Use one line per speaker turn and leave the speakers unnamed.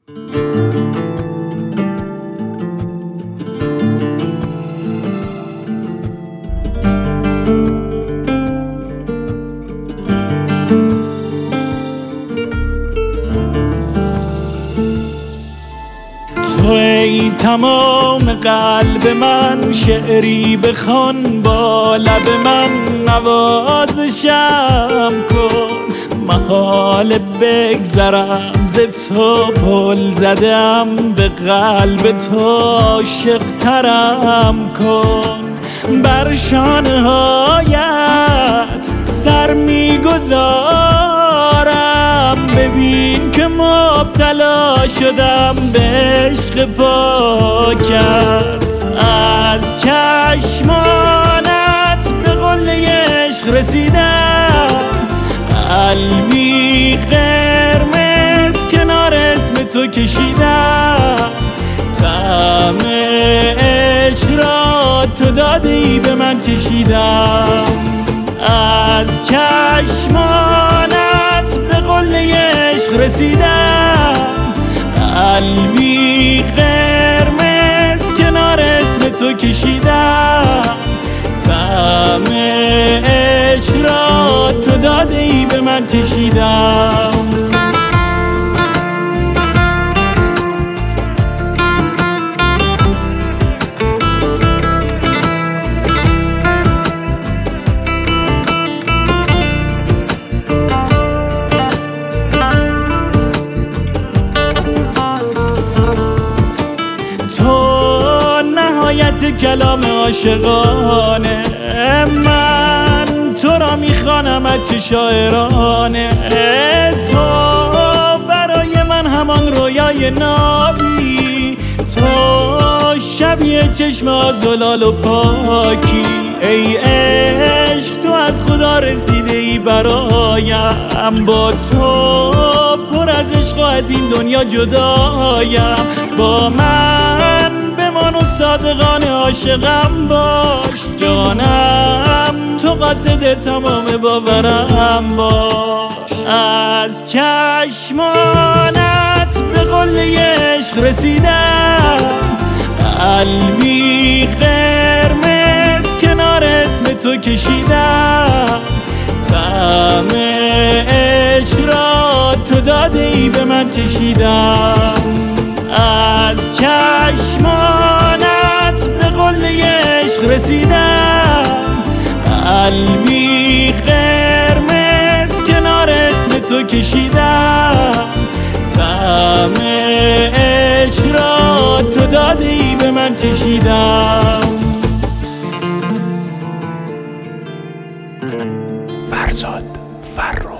ای تمام قلب من، شعری بخوان با لب من، نوازشم کن. محال بگذرم ز تو، پل زدم به قلب تو، عاشق ترم کن. بر شانه هایت سر میگذارم، ببین که مبتلا شدم به عشق پاکت. از چشمانت به قله عشق رسیدم، قلبی قرمز کنار اسم تو کشیدم. طعم عشق را تو دادی به من چشیدم. از چشمانت به قله عشق رسیدم، قلبی قرمز کنار اسم تو کشیدم. طعم عشق را تو دادی به من چشیدم. کلام عاشقانه، من تو را میخوانم از چه شاعرانه. تو برای من همان رویای نابی، تو شبیه چشم زلال و پاکی. ای عشق تو از خدا رسیده ای برایم، با تو پر از عشق و از این دنیا جدایم. با من بمان و صادقانه عاشقم باش، جانم تو قاصد تمام باورم باش. از چشمانت به قله عشق رسیدم، قلبی قرمز کنار اسم تو کشیدم. طعم عشق را تو دادی به من چشیدم. از چشمانت به قله عشق رسیدم، قلبی قرمز کنار اسم تو کشیدم. طعم عشق را تو دادی به من چشیدم.
فرزاد فرخ.